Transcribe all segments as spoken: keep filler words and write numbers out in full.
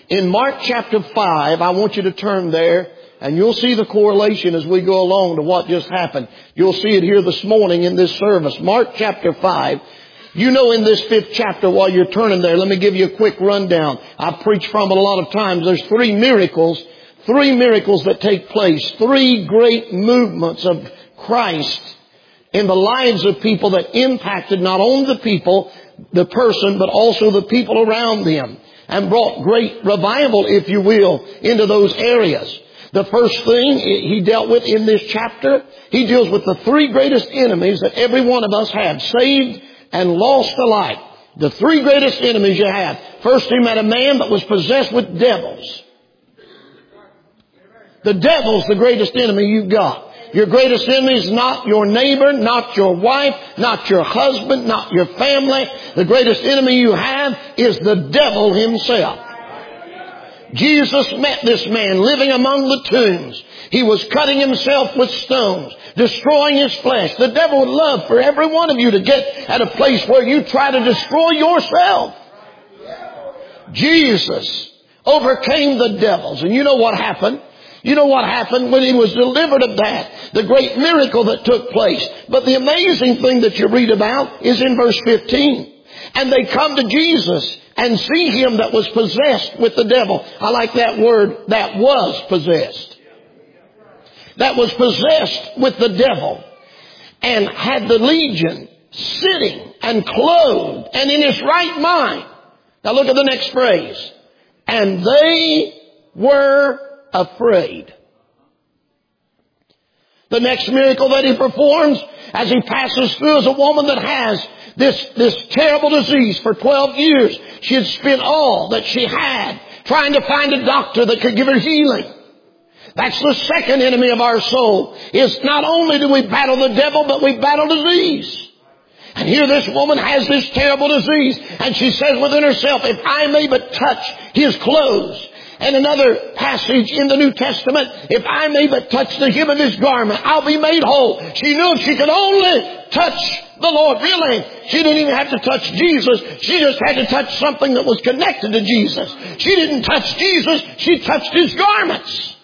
In Mark chapter five, I want you to turn there, and you'll see the correlation as we go along to what just happened. You'll see it here this morning in this service. Mark chapter five. You know, in this fifth chapter, while you're turning there, let me give you a quick rundown. I've preached from it a lot of times. There's three miracles, three miracles that take place, three great movements of Christ in the lives of people that impacted not only the people, the person, but also the people around them, and brought great revival, if you will, into those areas. The first thing he dealt with in this chapter, he deals with the three greatest enemies that every one of us have, saved and lost alike. The three greatest enemies you have. First, he met a man that was possessed with devils. The devil's the greatest enemy you've got. Your greatest enemy is not your neighbor, not your wife, not your husband, not your family. The greatest enemy you have is the devil himself. Jesus met this man living among the tombs. He was cutting himself with stones, destroying his flesh. The devil would love for every one of you to get at a place where you try to destroy yourself. Jesus overcame the devils. And you know what happened? You know what happened when he was delivered of that? The great miracle that took place. But the amazing thing that you read about is in verse fifteen. And they come to Jesus and see him that was possessed with the devil. I like that word, that was possessed. That was possessed with the devil. And had the legion sitting and clothed and in his right mind. Now look at the next phrase. And they were afraid. The next miracle that he performs as he passes through is a woman that has this, this terrible disease for twelve years. She had spent all that she had trying to find a doctor that could give her healing. That's the second enemy of our soul, is not only do we battle the devil, but we battle disease. And here this woman has this terrible disease, and she says within herself, if I may but touch his clothes. And another passage in the New Testament, if I may but touch the hem of his garment, I'll be made whole. She knew if she could only touch the Lord, really, she didn't even have to touch Jesus. She just had to touch something that was connected to Jesus. She didn't touch Jesus, she touched his garments.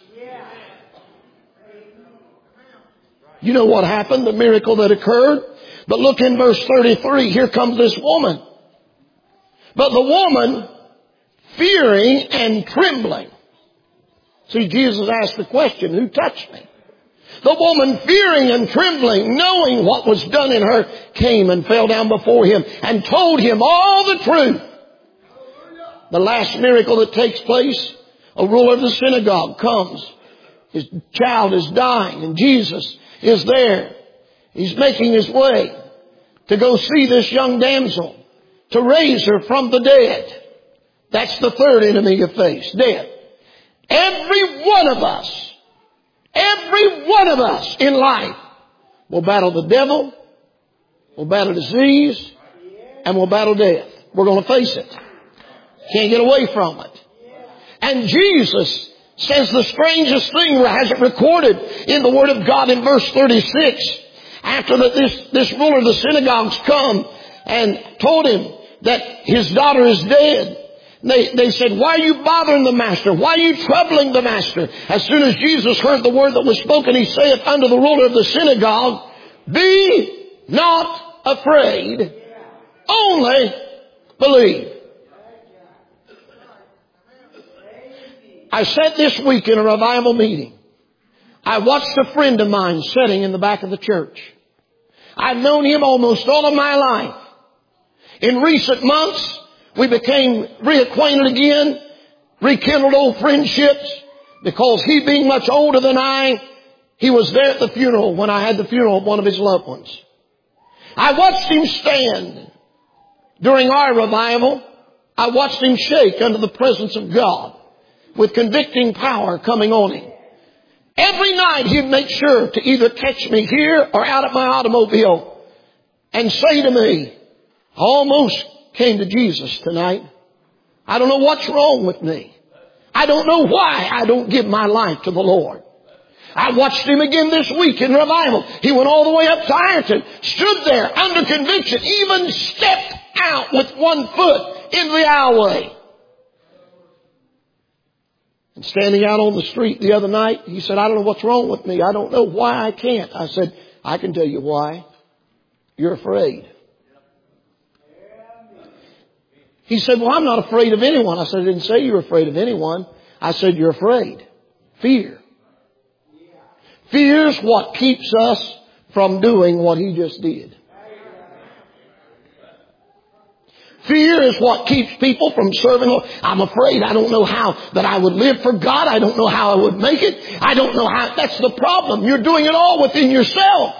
You know what happened, the miracle that occurred? But look in verse thirty-three, here comes this woman. But the woman, fearing and trembling. See, Jesus asked the question, who touched me? The woman, fearing and trembling, knowing what was done in her, came and fell down before him and told him all the truth. The last miracle that takes place, a ruler of the synagogue comes. His child is dying and Jesus is there. He's making his way to go see this young damsel, to raise her from the dead. That's the third enemy you face, death. Every one of us, every one of us in life will battle the devil, will battle disease, and will battle death. We're going to face it. Can't get away from it. And Jesus says the strangest thing, has it recorded in the Word of God in verse thirty-six. After that this, this ruler of the synagogues come and told him that his daughter is dead. They, they said, why are you bothering the master? Why are you troubling the master? As soon as Jesus heard the word that was spoken, he saith unto the ruler of the synagogue, be not afraid, only believe. I sat this week in a revival meeting. I watched a friend of mine sitting in the back of the church. I've known him almost all of my life. In recent months, we became reacquainted again, rekindled old friendships, because he being much older than I, he was there at the funeral when I had the funeral of one of his loved ones. I watched him stand during our revival. I watched him shake under the presence of God with convicting power coming on him. Every night he'd make sure to either catch me here or out at my automobile and say to me, I almost came to Jesus tonight. I don't know what's wrong with me. I don't know why I don't give my life to the Lord. I watched him again this week in revival. He went all the way up to Ironton, stood there under conviction, even stepped out with one foot in the aisleway. And standing out on the street the other night, he said, I don't know what's wrong with me. I don't know why I can't. I said, I can tell you why. You're afraid. He said, well, I'm not afraid of anyone. I said, I didn't say you're afraid of anyone. I said, you're afraid. Fear. Fear's what keeps us from doing what he just did. Fear is what keeps people from serving. I'm afraid. I don't know how that I would live for God. I don't know how I would make it. I don't know how. That's the problem. You're doing it all within yourself.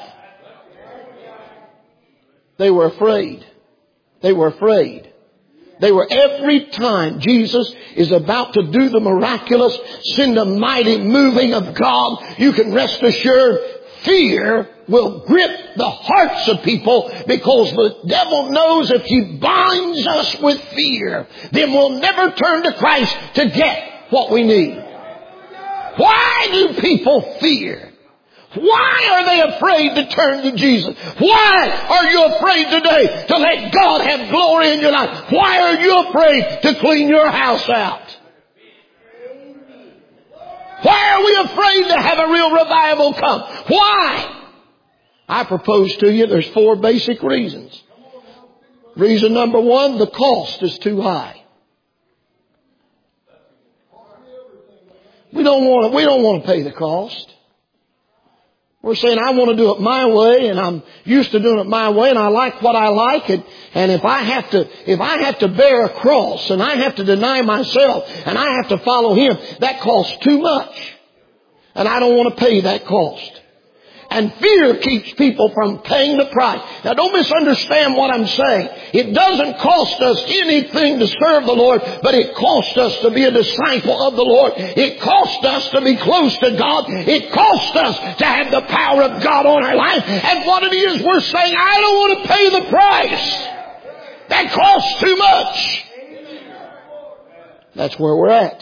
They were afraid. They were afraid. They were every time Jesus is about to do the miraculous, send a mighty moving of God, you can rest assured fear will grip the hearts of people, because the devil knows if he binds us with fear, then we'll never turn to Christ to get what we need. Why do people fear? Why are they afraid to turn to Jesus? Why are you afraid today to let God have glory in your life? Why are you afraid to clean your house out? Why are we afraid to have a real revival come? Why? I propose to you there's four basic reasons. Reason number one, the cost is too high. We don't want to, we don't want to pay the cost. We're saying, I want to do it my way, and I'm used to doing it my way, and I like what I like. And, and if I have to, if I have to bear a cross, and I have to deny myself, and I have to follow Him, that costs too much. And I don't want to pay that cost. And fear keeps people from paying the price. Now don't misunderstand what I'm saying. It doesn't cost us anything to serve the Lord, but it costs us to be a disciple of the Lord. It costs us to be close to God. It costs us to have the power of God on our life. And what it is, we're saying, I don't want to pay the price. That costs too much. That's where we're at.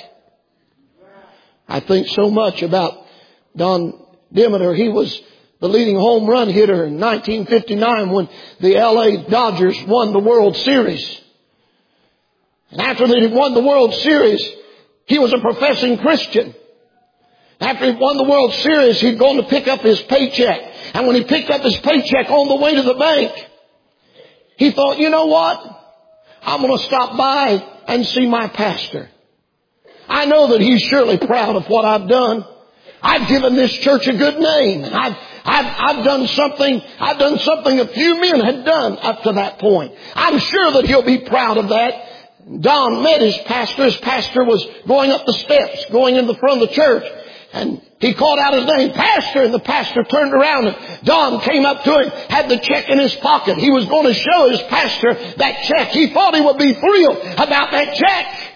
I think so much about Don Demeter. He was the leading home run hitter in nineteen fifty-nine when the L A Dodgers won the World Series. And after they had won the World Series, he was a professing Christian. After he won the World Series, he'd gone to pick up his paycheck. And when he picked up his paycheck on the way to the bank, he thought, you know what? I'm going to stop by and see my pastor. I know that he's surely proud of what I've done. I've given this church a good name. I've, I've, I've done something, I've done something a few men had done up to that point. I'm sure that he'll be proud of that. Don met his pastor. His pastor was going up the steps, going in the front of the church. And he called out his name, Pastor, and the pastor turned around and Don came up to him, had the check in his pocket. He was going to show his pastor that check. He thought he would be thrilled about that check.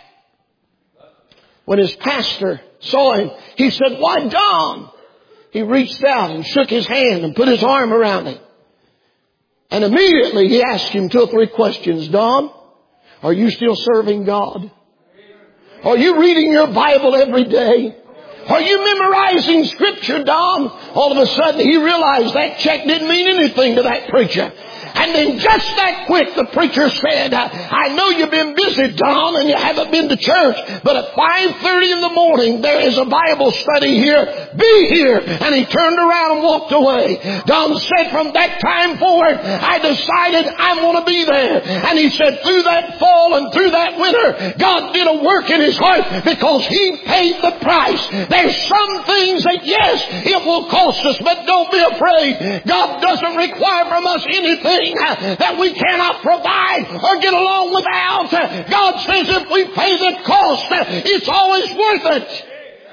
When his pastor saw him, he said, why, Don? He reached out and shook his hand and put his arm around him. And immediately he asked him two or three questions. Don, are you still serving God? Are you reading your Bible every day? Are you memorizing Scripture, Don? All of a sudden he realized that check didn't mean anything to that preacher. And then just that quick, the preacher said, I know you've been busy, Don, and you haven't been to church, but at five thirty in the morning, there is a Bible study here. Be here. And he turned around and walked away. Don said, from that time forward, I decided I'm going to be there. And he said, through that fall and through that winter, God did a work in his heart because He paid the price. There's some things that, yes, it will cost us, but don't be afraid. God doesn't require from us anything that we cannot provide or get along without. God says if we pay the cost, it's always worth it.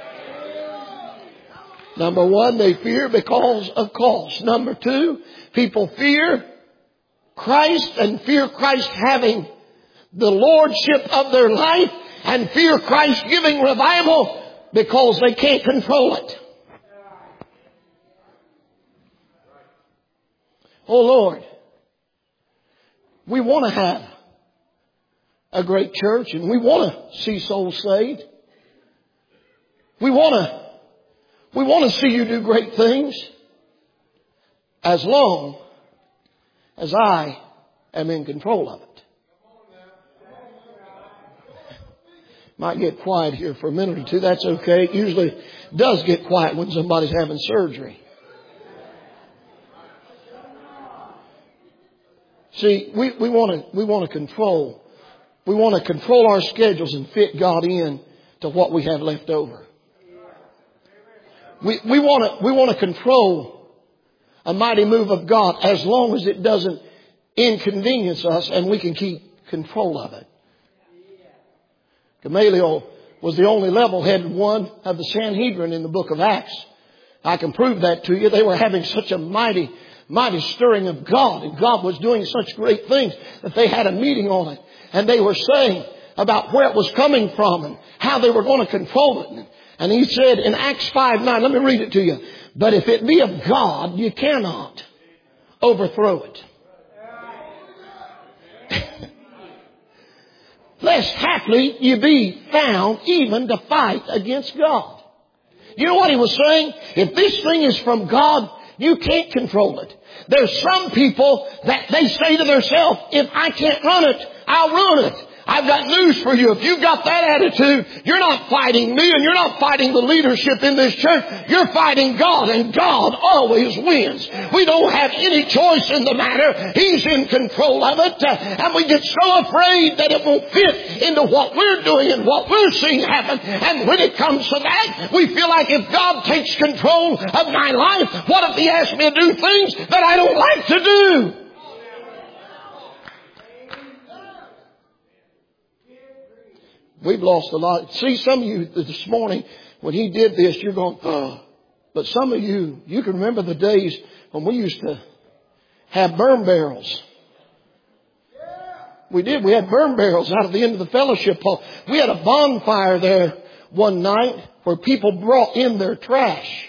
Number one, they fear because of cost. Number two, people fear Christ and fear Christ having the lordship of their life and fear Christ giving revival because they can't control it. Oh Lord, we want to have a great church and we want to see souls saved. We want to, we want to see you do great things as long as I am in control of it. Might get quiet here for a minute or two. That's okay. It usually does get quiet when somebody's having surgery. See, we, we want to, we want to control. We want to control our schedules and fit God in to what we have left over. We, we want to, we want to control a mighty move of God as long as it doesn't inconvenience us and we can keep control of it. Gamaliel was the only level-headed one of the Sanhedrin in the book of Acts. I can prove that to you. They were having such a mighty, mighty stirring of God, and God was doing such great things that they had a meeting on it. And they were saying about where it was coming from and how they were going to control it. And he said in Acts five nine, let me read it to you. But if it be of God, you cannot overthrow it. Lest haply you be found even to fight against God. You know what he was saying? If this thing is from God, you can't control it. There's some people that they say to themselves, if I can't run it, I'll ruin it. I've got news for you. If you've got that attitude, you're not fighting me and you're not fighting the leadership in this church. You're fighting God, and God always wins. We don't have any choice in the matter. He's in control of it. And we get so afraid that it won't fit into what we're doing and what we're seeing happen. And when it comes to that, we feel like if God takes control of my life, what if He asks me to do things that I don't like to do? We've lost a lot. See, some of you this morning, when he did this, you're going, oh. But some of you, you can remember the days when we used to have burn barrels. We did. We had burn barrels out of the end of the fellowship hall. We had a bonfire there one night where people brought in their trash.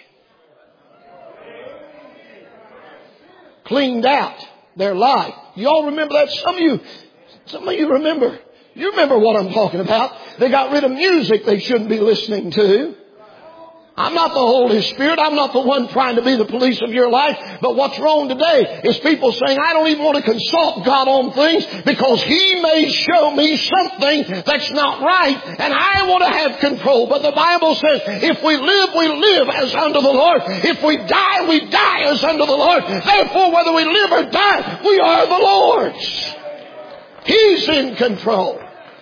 Cleaned out their life. You all remember that? Some of you, some of you remember. You remember what I'm talking about. They got rid of music they shouldn't be listening to. I'm not the Holy Spirit. I'm not the one trying to be the police of your life. But what's wrong today is people saying, I don't even want to consult God on things because He may show me something that's not right. And I want to have control. But the Bible says, if we live, we live as unto the Lord. If we die, we die as unto the Lord. Therefore, whether we live or die, we are the Lord's. He's in control.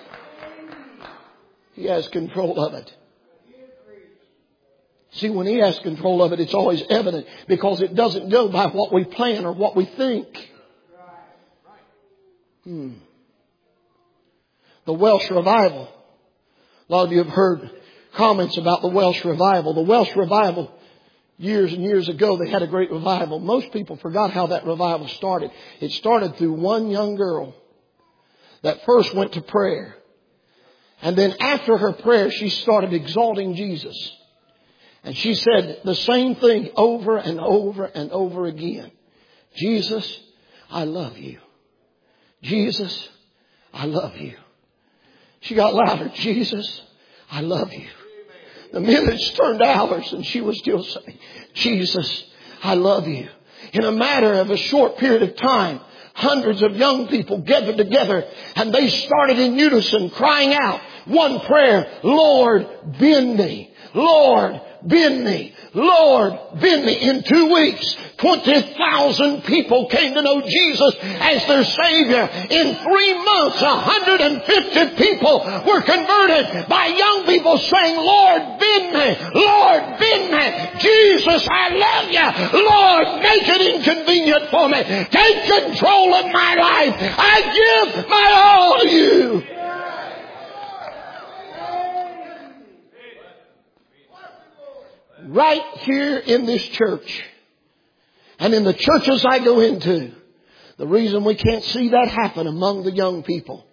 He has control of it. See, when He has control of it, it's always evident because it doesn't go by what we plan or what we think. Hmm. The Welsh revival. A lot of you have heard comments about the Welsh revival. The Welsh revival, years and years ago, they had a great revival. Most people forgot how that revival started. It started through one young girl that first went to prayer. And then after her prayer, she started exalting Jesus. And she said the same thing over and over and over again. Jesus, I love you. Jesus, I love you. She got louder. Jesus, I love you. The minutes turned hours and she was still saying, Jesus, I love you. In a matter of a short period of time, hundreds of young people gathered together and they started in unison crying out one prayer, Lord, bend me. Lord, bend me. Lord, bend me. In two weeks, twenty thousand people came to know Jesus as their Savior. In three months, one hundred fifty people were converted by young people saying, Lord, bend me. Lord, bend me. Jesus, I love you. Lord, make it inconvenient for me. Take control of my life. I give my all to you. Right here in this church and in the churches I go into, the reason we can't see that happen among the young people,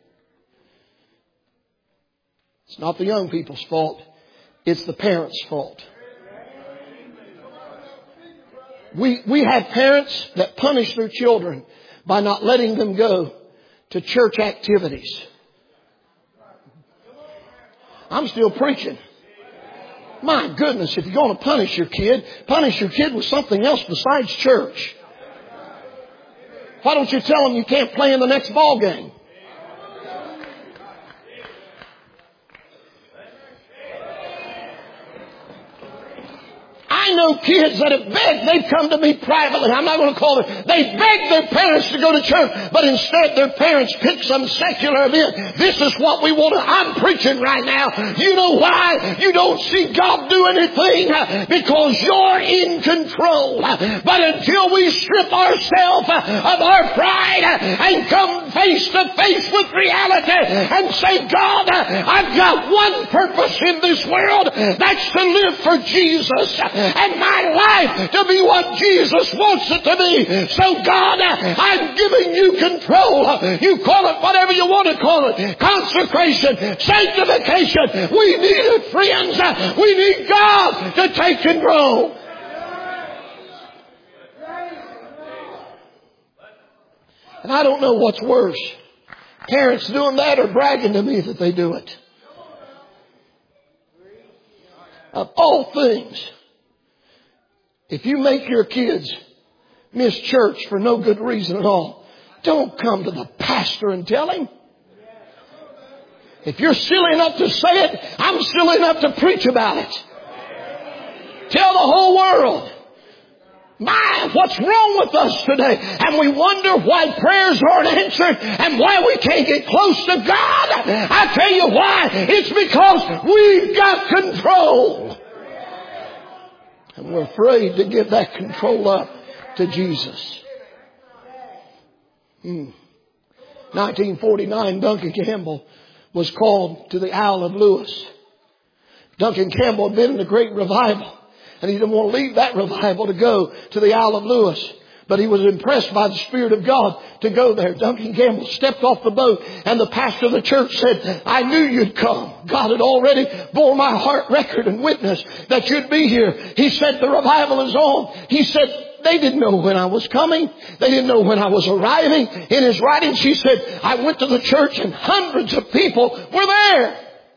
it's not the young people's fault. It's the parents' fault. We, we have parents that punish their children by not letting them go to church activities. I'm still preaching. My goodness, if you're going to punish your kid, punish your kid with something else besides church. Why don't you tell them you can't play in the next ball game? I know kids that have begged. They've come to me privately. I'm not going to call it. They begged their parents to go to church, but instead their parents picked some secular event. This is what we want to. I'm preaching right now. You know why? You don't see God do anything because you're in control. But until we strip ourselves of our pride and come face to face with reality and say, God, I've got one purpose in this world. That's to live for Jesus and my life to be what Jesus wants it to be. So God, I'm giving you control. You call it whatever you want to call it. Consecration, sanctification. We need it, friends. We need God to take control. And I don't know what's worse. Parents doing that or bragging to me that they do it. Of all things, if you make your kids miss church for no good reason at all, don't come to the pastor and tell him. If you're silly enough to say it, I'm silly enough to preach about it. Tell the whole world. My, what's wrong with us today? And we wonder why prayers aren't answered and why we can't get close to God. I tell you why. It's because we've got control. And we're afraid to give that control up to Jesus. Hmm. nineteen forty-nine, Duncan Campbell was called to the Isle of Lewis. Duncan Campbell had been in a great revival. And he didn't want to leave that revival to go to the Isle of Lewis. But he was impressed by the Spirit of God to go there. Duncan Campbell stepped off the boat and the pastor of the church said, I knew you'd come. God had already bore my heart record and witness that you'd be here. He said, the revival is on. He said, they didn't know when I was coming. They didn't know when I was arriving. In his writings, he said, I went to the church and hundreds of people were there.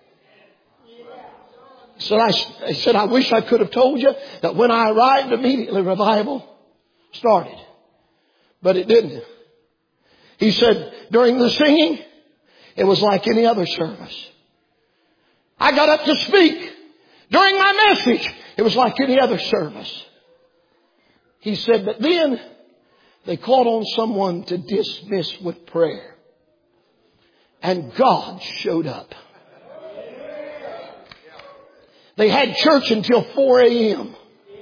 So I, I said, I wish I could have told you that when I arrived, immediately revival started. But it didn't. He said, during the singing, it was like any other service. I got up to speak. During my message, it was like any other service. He said, but then they called on someone to dismiss with prayer. And God showed up. They had church until four a.m.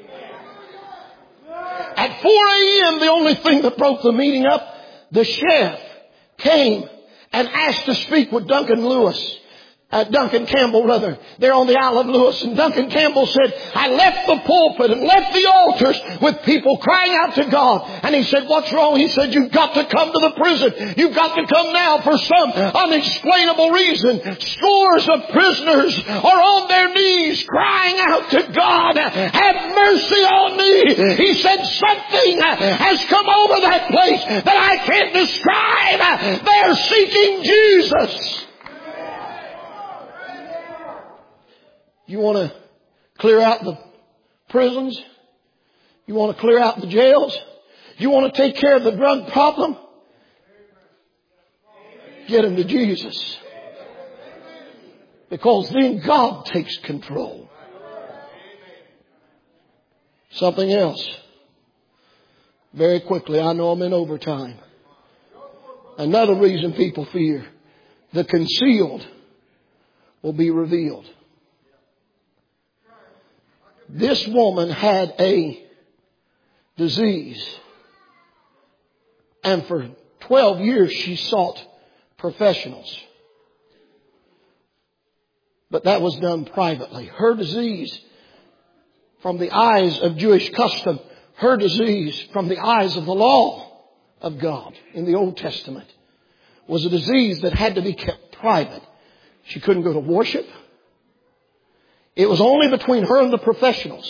At four a.m., the only thing that broke the meeting up, the chef came and asked to speak with Duncan Lewis. Uh, Duncan Campbell, rather. They're on the Isle of Lewis. And Duncan Campbell said, I left the pulpit and left the altars with people crying out to God. And he said, what's wrong? He said, you've got to come to the prison. You've got to come now for some unexplainable reason. Scores of prisoners are on their knees crying out to God. Have mercy on me. He said, something has come over that place that I can't describe. They're seeking Jesus. You want to clear out the prisons? You want to clear out the jails? You want to take care of the drug problem? Get them to Jesus. Because then God takes control. Something else. Very quickly, I know I'm in overtime. Another reason people fear. The concealed will be revealed. This woman had a disease. And for twelve years she sought professionals. But that was done privately. Her disease, from the eyes of Jewish custom, her disease from the eyes of the law of God in the Old Testament, was a disease that had to be kept private. She couldn't go to worship. It was only between her and the professionals.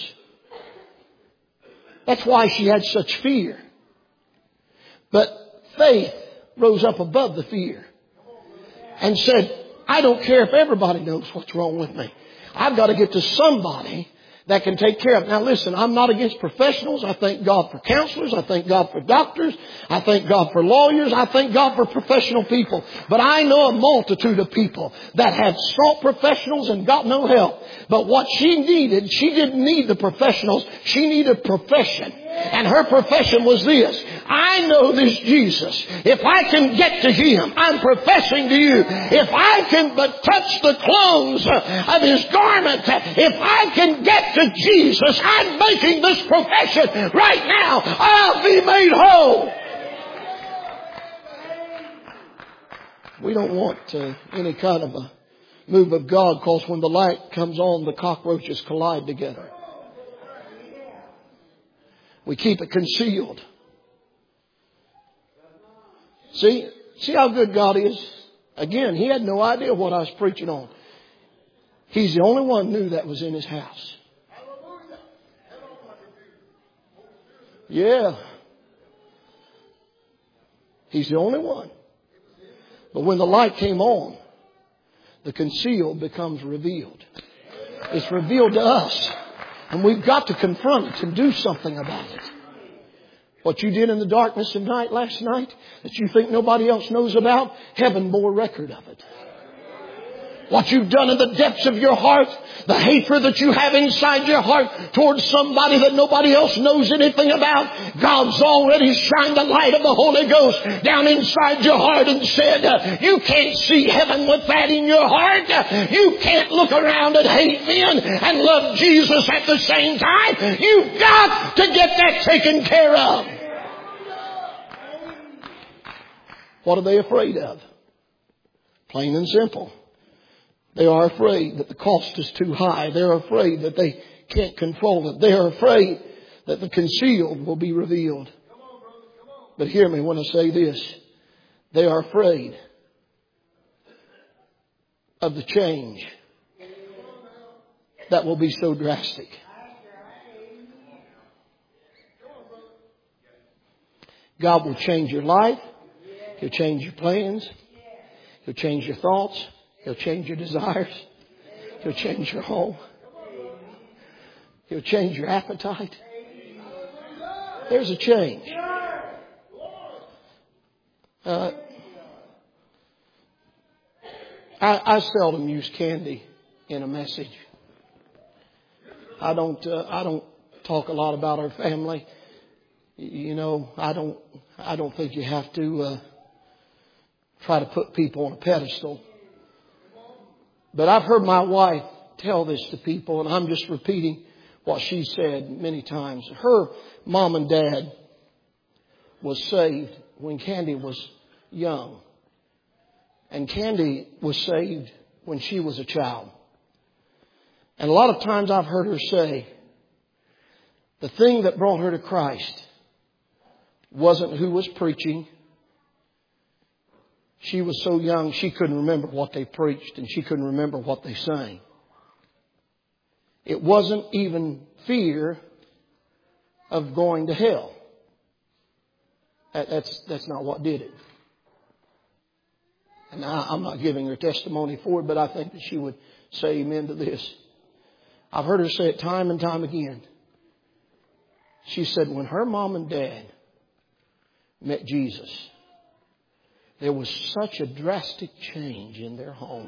That's why she had such fear. But faith rose up above the fear and said, I don't care if everybody knows what's wrong with me. I've got to get to somebody that can take care of it. Now listen, I'm not against professionals. I thank God for counselors. I thank God for doctors. I thank God for lawyers. I thank God for professional people. But I know a multitude of people that have sought professionals and got no help. But what she needed, she didn't need the professionals. She needed profession. And her profession was this: I know this Jesus. If I can get to Him, I'm professing to you, if I can but touch the clothes of His garment, if I can get to Jesus, I'm making this profession right now. I'll be made whole. We don't want uh, any kind of a move of God, because when the light comes on, the cockroaches collide together. We keep it concealed. See, see how good God is? Again, He had no idea what I was preaching on. He's the only one who knew that was in His house. Yeah. He's the only one. But when the light came on, the concealed becomes revealed. It's revealed to us. And we've got to confront it and do something about it. What you did in the darkness of night last night that you think nobody else knows about, heaven bore record of it. What you've done in the depths of your heart, the hatred that you have inside your heart towards somebody that nobody else knows anything about, God's already shined the light of the Holy Ghost down inside your heart and said, you can't see heaven with that in your heart. You can't look around and hate men and love Jesus at the same time. You've got to get that taken care of. What are they afraid of? Plain and simple. They are afraid that the cost is too high. They're afraid that they can't control it. They are afraid that the concealed will be revealed. But hear me when I say this. They are afraid of the change that will be so drastic. God will change your life. He'll change your plans. He'll change your thoughts. He'll change your desires. He'll change your home. He'll change your appetite. There's a change. Uh, I, I seldom use candy in a message. I don't. Uh, I don't talk a lot about our family. You know, I don't. I don't think you have to uh, try to put people on a pedestal. But I've heard my wife tell this to people, and I'm just repeating what she said many times. Her mom and dad was saved when Candy was young. And Candy was saved when she was a child. And a lot of times I've heard her say, the thing that brought her to Christ wasn't who was preaching. She was so young, she couldn't remember what they preached and she couldn't remember what they sang. It wasn't even fear of going to hell. That, that's, that's not what did it. And I, I'm not giving her testimony for it, but I think that she would say amen to this. I've heard her say it time and time again. She said when her mom and dad met Jesus, there was such a drastic change in their home.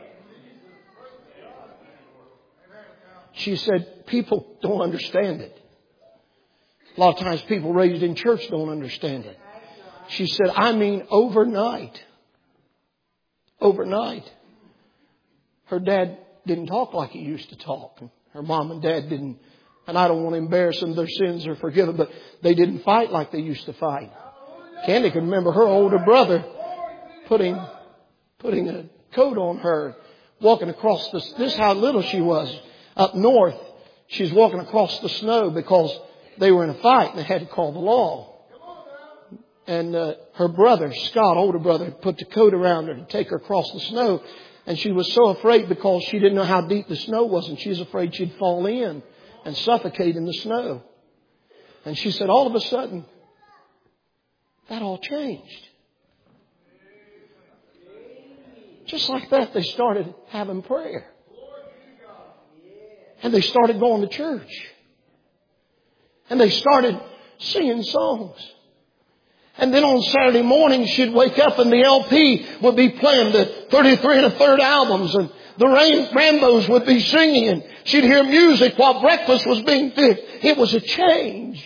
She said people don't understand it. A lot of times people raised in church don't understand it. She said, I mean overnight. Overnight. Her dad didn't talk like he used to talk. Her mom and dad didn't. And I don't want to embarrass them. Their sins are forgiven. But they didn't fight like they used to fight. Candy can remember her older brother putting putting a coat on her, walking across the, this is how little she was. Up north, she's walking across the snow because they were in a fight and they had to call the law. And uh, her brother, Scott, older brother, put the coat around her to take her across the snow. And she was so afraid because she didn't know how deep the snow was, and she was afraid she'd fall in and suffocate in the snow. And she said all of a sudden, that all changed. Just like that, they started having prayer. And they started going to church. And they started singing songs. And then on Saturday morning, she'd wake up and the L P would be playing the thirty-three and a third albums. And the Ram- Rambos would be singing. And she'd hear music while breakfast was being fixed. It was a change.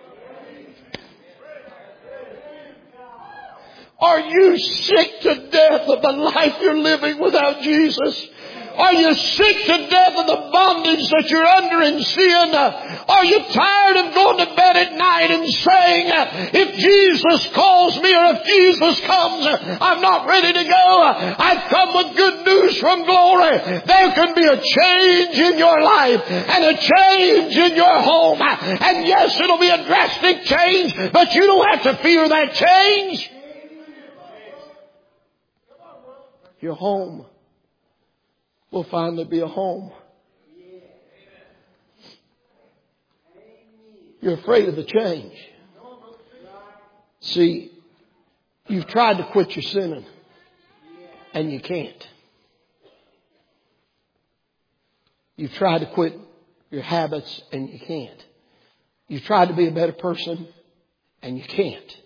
Are you sick to death of the life you're living without Jesus? Are you sick to death of the bondage that you're under in sin? Are you tired of going to bed at night and saying, if Jesus calls me or if Jesus comes, I'm not ready to go. I've come with good news from glory. There can be a change in your life and a change in your home. And yes, it'll be a drastic change, but you don't have to fear that change. Your home will finally be a home. You're afraid of the change. See, you've tried to quit your sinning and you can't. You've tried to quit your habits and you can't. You've tried to be a better person and you can't.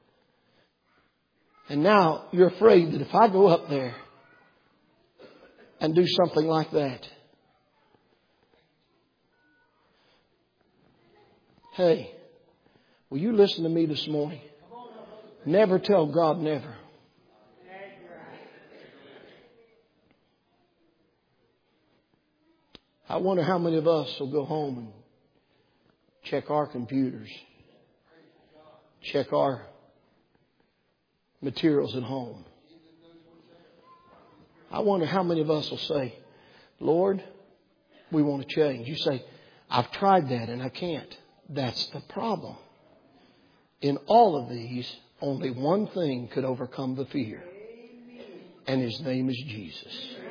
And now you're afraid that if I go up there and do something like that, hey, will you listen to me this morning? Never tell God never. I wonder how many of us will go home and check our computers, check our materials at home. I wonder how many of us will say, Lord, we want to change. You say, I've tried that and I can't. That's the problem. In all of these, only one thing could overcome the fear. And His name is Jesus.